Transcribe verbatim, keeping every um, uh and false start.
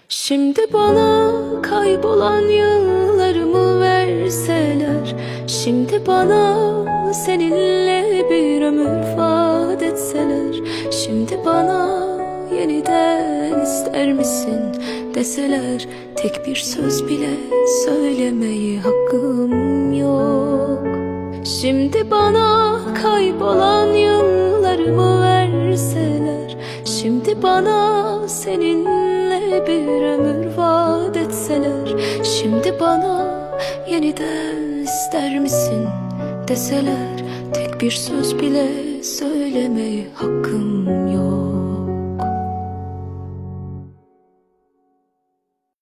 Şimdi bana kaybolan yıllarımı verseler, şimdi bana seninle bir ömür vaat etseler, şimdi bana yeniden ister misin deseler, tek bir söz bile söylemeyi hakkım yok. Şimdi bana kaybolan yıllarımı verseler, şimdi bana seninle bir ömür vaat etseler, şimdi bana yeniden ister misin deseler, tek bir söz bile söylemeye hakkım